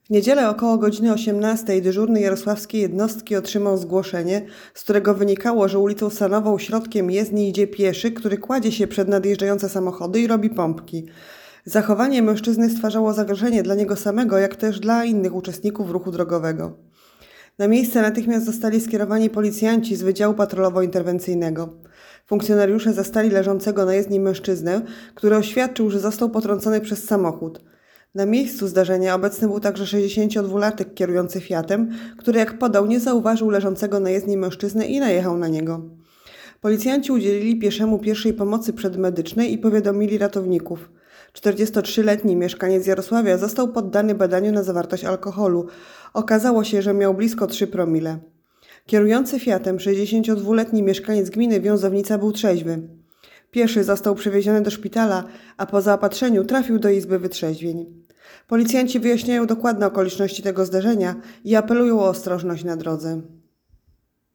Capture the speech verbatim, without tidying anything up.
W niedzielę około godziny osiemnastej dyżurny jarosławskiej jednostki otrzymał zgłoszenie, z którego wynikało, że ulicą Sanową środkiem jezdni idzie pieszy, który kładzie się przed nadjeżdżające samochody i robi pompki. Zachowanie mężczyzny stwarzało zagrożenie dla niego samego, jak też dla innych uczestników ruchu drogowego. Na miejsce natychmiast zostali skierowani policjanci z Wydziału Patrolowo-Interwencyjnego. Funkcjonariusze zastali leżącego na jezdni mężczyznę, który oświadczył, że został potrącony przez samochód. Na miejscu zdarzenia obecny był także sześćdziesięciodwulatek kierujący Fiatem, który jak podał nie zauważył leżącego na jezdni mężczyznę i najechał na niego. Policjanci udzielili pieszemu pierwszej pomocy przedmedycznej i powiadomili ratowników. czterdziestotrzyletni mieszkaniec Jarosławia został poddany badaniu na zawartość alkoholu. Okazało się, że miał blisko trzy promile. Kierujący Fiatem sześćdziesięciodwuletni mieszkaniec gminy Wiązownica był trzeźwy. Pieszy został przewieziony do szpitala, a po zaopatrzeniu trafił do izby wytrzeźwień. Policjanci wyjaśniają dokładne okoliczności tego zdarzenia i apelują o ostrożność na drodze.